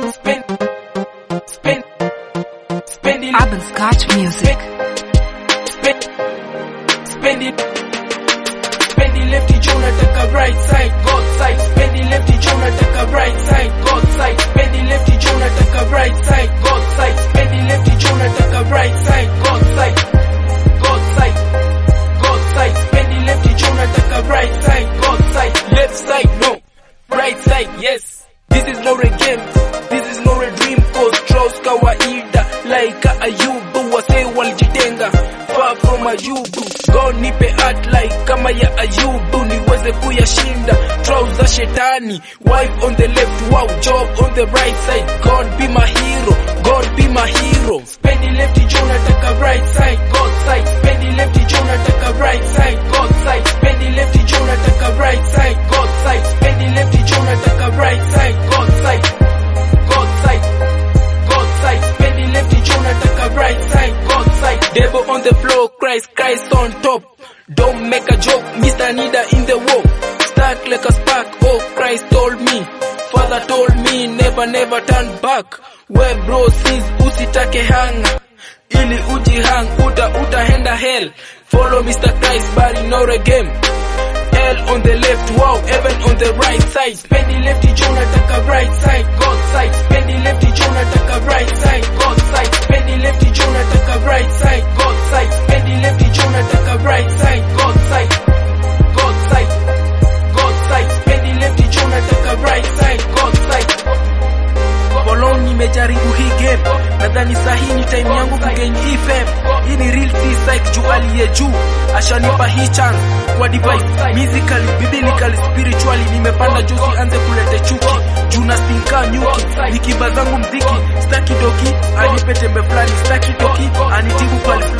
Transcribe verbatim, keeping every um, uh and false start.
spend, spend, spend it. Urban Scotch music. Spend, spend it. Spend it lefty, Jonah take a right side, God side. Spend it lefty, Jonah take a right side, God side. Spend it lefty, Jonah take a right side, God side. Spend it lefty, Jonah take a right side, God side, God side, God side. Spend it lefty, Jonah take a right side, God side. Left side, no, right side, yes. This is not a game, this is not a dream. Cause Strauss kawaida, like Ayubu, wase walijitenga, far from Ayubu. God nipe art like kama ya Ayubu, niweze kuyashinda Strauss za shetani. Wife on the left, wow, job on the right side. God be my hero, God be my hero. Spend it lefty, Jonah take a right side, God side. Spend it lefty, Jonah take a right side, God side. Spend it lefty, Jonah take a right side, God side. Spend it lefty, Jonah take a right side, God side, God side, God side. Spend it lefty, Jonah take a right side, God side. Devil on the floor, Christ, Christ on top. Don't make a joke, Mister Nida in the walk. Stuck like a spark, oh Christ told me, Father told me, never never turn back. Where bro sees usitake hanga, ili ujihang uta utaenda hell. Follow Mister Christ but ignore a game. Hell on the left, wow, heaven on the right side. Spend it lefty, Jonah take a right side, God side. Spend it lefty, Jonah take a right side, God side. Spend it lefty, Jonah take a right side, God side. Spend it lefty, Jonah take a right side, God side, God side, God side. Spend it lefty, Jonah take a right side, God side. Bolong nimejaribu hii game, nadhani sahi ni time yangu kugain hii fame. Hii ni real C-Psych juu aliye juu, ashanipa hii chance kwa device. Musically, biblically, spiritually, nimepanda juu sianze kulete chuki. Juu na sinka nyuki, nikiba zangu mziki, staki doki, anipe tembe flani, staki doki, anitibu pali flani.